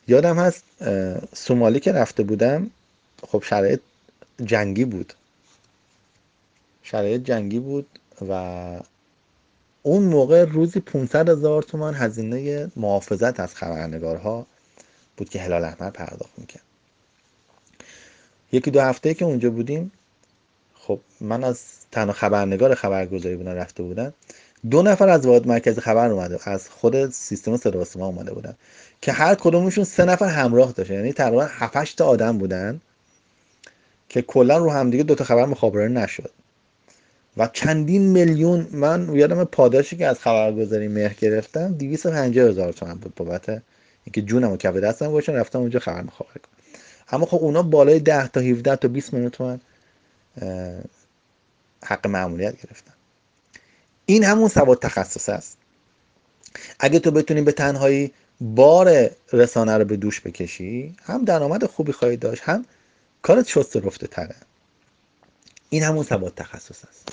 یادم هست سومالی که رفته بودم، خب شرایط جنگی بود و اون موقع روزی 500,000 تومان هزینه محافظت از خبرنگارها بود که هلال احمر پرداخت میکرد. یکی دو هفته که اونجا بودیم، خب من از تنها خبرنگار خبرگزاری بودن رفته بودم، 2 نفر از واحد مرکز خبر اومده، از خود سیستم صدا و سیما اومده بودن که هر کدومشون 3 نفر همراه داشتن، یعنی تقریبا 7-8 تا آدم بودن که کلا رو همدیگه 2 تا خبر مخابره نشد و چندین میلیون. من یادم پاداشی که از خبرگزاری مهر گرفتم 250,000 تومان بود بابت اینکه جونمو کف دستم گذاشتم رفتم اونجا خبر مخابره کنم. اما خب اونا بالای 10 تا 17 تا 20 میلیون تومان حق مأموریت گرفتن. این همون سواد تخصص است. اگه تو بتونی به تنهایی بار رسانه رو به دوش بکشی، هم درآمد خوبی خواهی داشت، هم کارت شسته رفته تره. این همون سواد تخصص است.